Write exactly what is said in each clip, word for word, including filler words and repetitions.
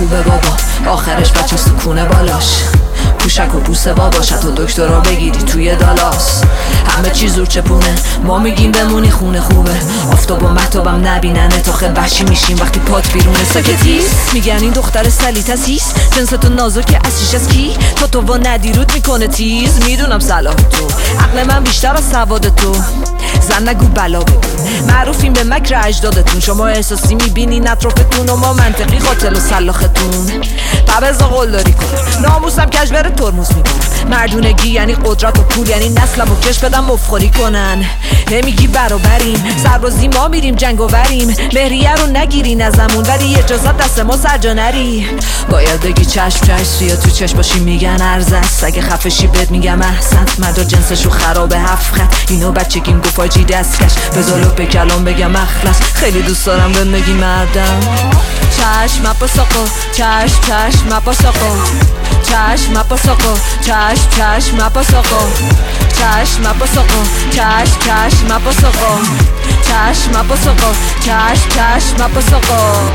خوبه بابا، آخرش بچه سکونه بالاش. پوشک و بوسه باباش حتی دکترا بگیری توی دالاس. همه چی زور چپونه، ما میگیم بمونی خونه خوبه. آفتاب و مهتابم نبیننه تا خیلی وحشی میشیم وقتی پات بیرونه. ساکتیس میگن این دختر سلیتسیس، جنس تو نازک اسیش از کی؟ تا تو و ندیروت میکنه تیز. میدونم صلاح تو، عقل من بیشتر از سواد تو. زن نگو بلا بگو، معروفیم به مکر اجدادتون. شما احساسی میبینین اطرافتون و ما منطقی قاتل و سلاختون. پبزا قلداری کن، ناموسم کش بره ترموز میکنم. مردونگی یعنی قدرت و پول، یعنی نسلم و کش بدم مفخوری کنن. نمیگی برابریم، سربازی ما میریم جنگ و بریم. مهریه رو نگیرین ازمون ولی اجازت دست ما سرجا نری. باید بگی چشم چشم یا تو چشم باشی میگن ارز است. اگه خفشی بهت میگم احسنت، مردا جنسشو خرابه هفت خط. اینو بچگیم گفت آجی دستکش، بذارو به کلام بگم اخلص. خیلی دوست دارم بهم بگی مردم. چشم پاساقو، چشم چشم پاساقو، چشم پاساقو، چشم چشم پاساقو، چشم پاساقو، چشم چشم پاساقو، چشم پاساقو، چشم چشم پاساقو.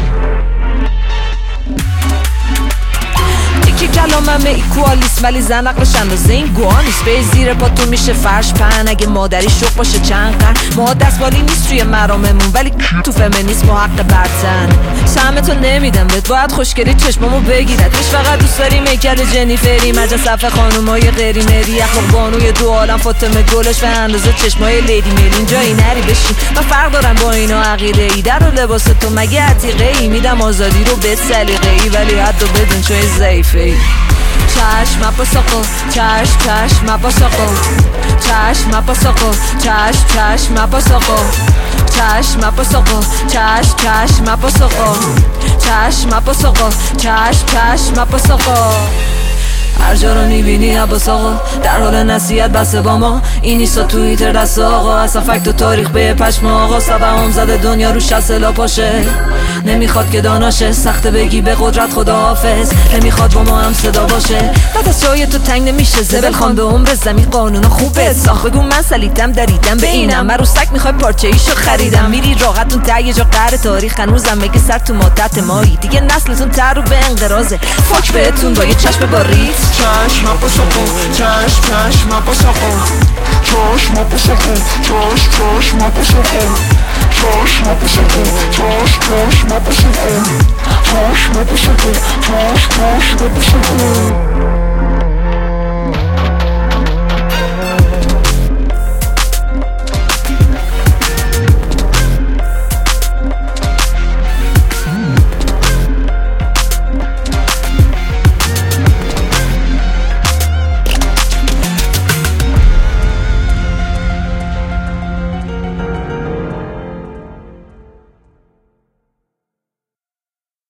که کلامم ایکوالیست ولی زن عقلش اندازه این گوانیست. به زیر پاتون میشه فرش پهن اگه مادری شوق باشه چند قرن. ما دستمالی نیست توی مراممون ولی تو فمینیسم و حق برتن. سهمتو نمیدم بهت، باید خوشگلی چشمامو بگیردش. فقط دوست داریم میکرد جنیفری، مجا صفحه خانومای غیری مری. اخلاق بانوی دو عالم فاطمه گلش به اندازه چشمای لیدی میلین. جایی نری بشین، من فرق دارم با اینا عقیده ای. در و لباس تو مگه عتیقه ای؟ میدم آزادی رو به سلیقه ای ولی حدو بدون چای ضعیفه. چشم پاساقو، چشم چشم پاساقو، چشم پاساقو، چشم چشم پاساقو، چشم پاساقو، چشم چشم پاساقو، چشم پاساقو، چشم چشم پاساقو. هر جا رو میبینی عباس آقا در حال نصیحت بسه با ما. این نیستا توییتر دست آقا، اصلا فکت و تاریخ به پشم آقا. سبهم زده دنیا رو شسلا پاشه، نمیخواد که داناشه. سخته بگی به قدرت خداحافظ، نمیخواد با ما هم صدا باشه. بعد از جای تو تنگ نمیشه، زبل خان به عمر زمین قانونا خوبه. ساخت بگو من سلیتم دریدم به اینم، من رو سک میخوای پارچه ایشو خریدم. میری راحتون ته یه جا قهر تاریخ هنوزم مگه سر تو ماتت مایی. دیگه نسلتون تر رو به انقراضه، فاک بهتون با یه چشم باریز. چشم پاساقو، چشم چشم پاساقو، چشم پاساقو، چشم چشم پاساقو، چشم پاساقو، چشم چشم پاساقو، چشم پاساقو، چشم چشم پاساقو.